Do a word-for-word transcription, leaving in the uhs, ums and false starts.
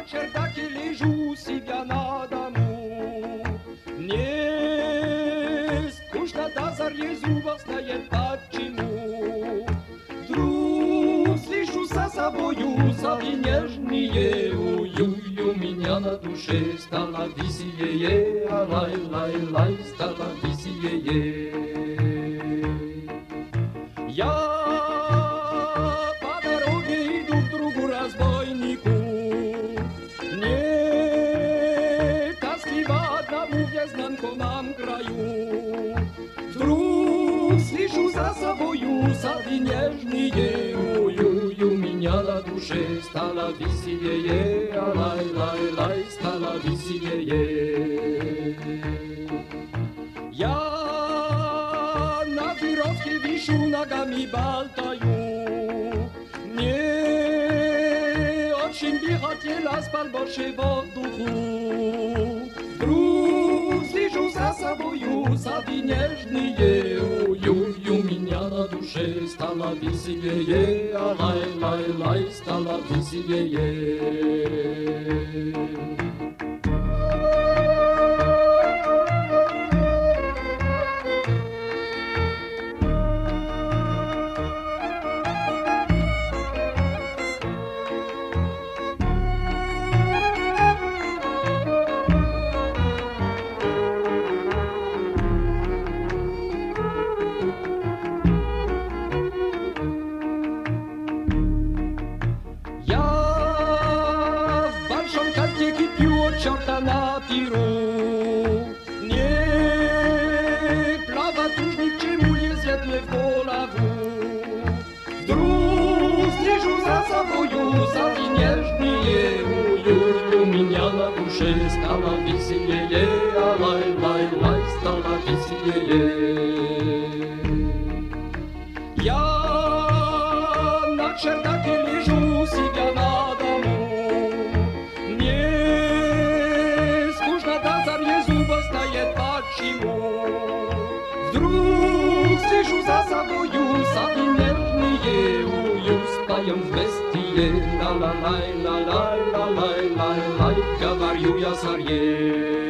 на чердаке лежу себя на дому. Мне скучно до зари, зубов стоит почему. Вдруг слышу за собою зови нежные, ую-ю, меня на душе стало веселее, лай-лай-лай, стало веселее. Я по дороге иду к другу разбойнику. Мне тоскливо одному в незнакомом краю. Вдруг слышу за собою зови нежные, ую-ю, меня на душе стало веселее, лай-лай-лай, стало веселее. Я на веревке вишу, ногами болтаю. Мне очень бы хотелось побольше воздуху. Вдруг слышу за собою зови нежные, ую-ю, меня на душе стало веселее, лай-лай-лай, стало веселее. Черта на пиру. Мне плавать уж ни к чему, лезет мне в голову. Вдруг слежу за собою зови нежные, ую-ю, меня на душе стало веселее, лай-лай-лай, стало веселее. Я на чердаке лежу себя на дому. Вдруг слышу за собою зови нежные, ую, споем вместе, ла-ла-лай, ла-лай, ла-лай, лай-лай, говорю я царье.